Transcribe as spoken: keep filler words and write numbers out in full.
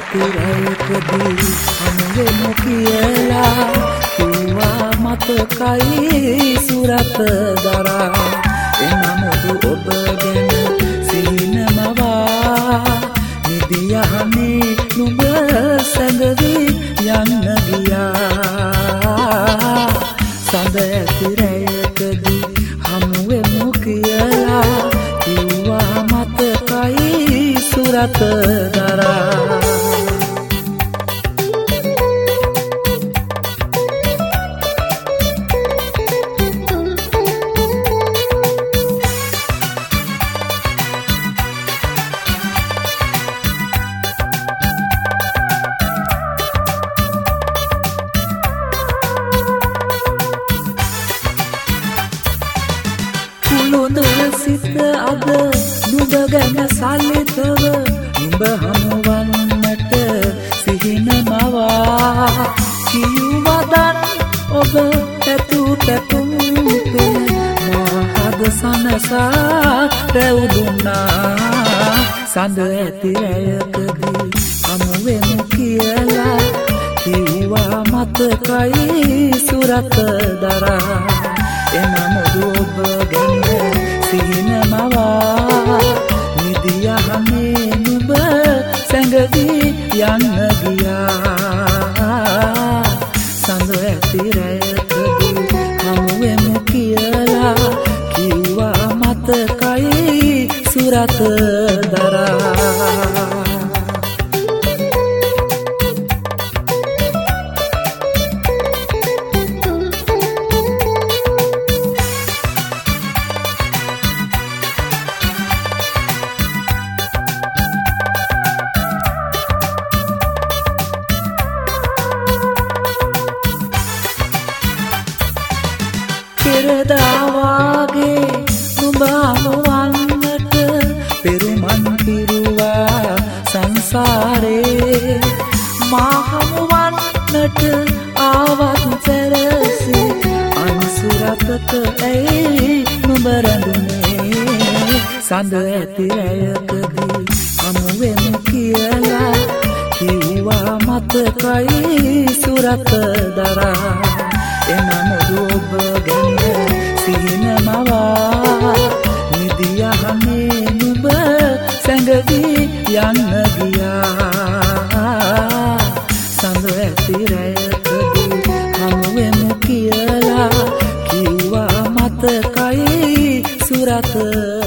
ඇතිරයකදී හමුවෙමු කියලා කිව්වා මතකයි සුරත දරා එනමුදු ඔබ ගැන සිහිනමවා නිදියහනේ නුඹ සැඟවී යන්න ගියා සඳ ඇතිරයකදී හමුවෙමු කියලා කිව්වා මතකයි සුරත දරා සිත අද නුඹ ගැන සල්ලිතව නුඹ හමුවන්නට සිහිනමවා කිව්වදන් ඔබ පැතු පැතුම් මහද සනසා රැවුදුනා සඳ ඇති ඇයකදී හමුවෙමු කියලා කිව්වා මතකයි සුරත දරා එනමුදු ඔබ ගැන සිහිනමවා නිදියහනේ නුඹ සැඟවී යන්න ගියා සඳ ඇතිරයකදී හමුවෙමු කියලා කිව්වා මතකයි සුරත දරා පෙරදාවාගේ නුඹ හමුවන්නට පෙරුමන් පිරුවා සංසාරේ මා හමුවන්නට ආවත් සැරසි අන්සුරතට ඇයි නුඹ රැඳුනේ සඳ ඇති ඇයකදී හමුවෙමු කියලා කිව්වා මතකයි සුරත දරා එනමුදු ඔබ ගැන සිහිනමවා නිදියහනේ නුඹ සැඟවී යන්න ගියා සඳ ඇතිරයකදී හමුවෙමු කියලා කිව්වා මතකයි සුරත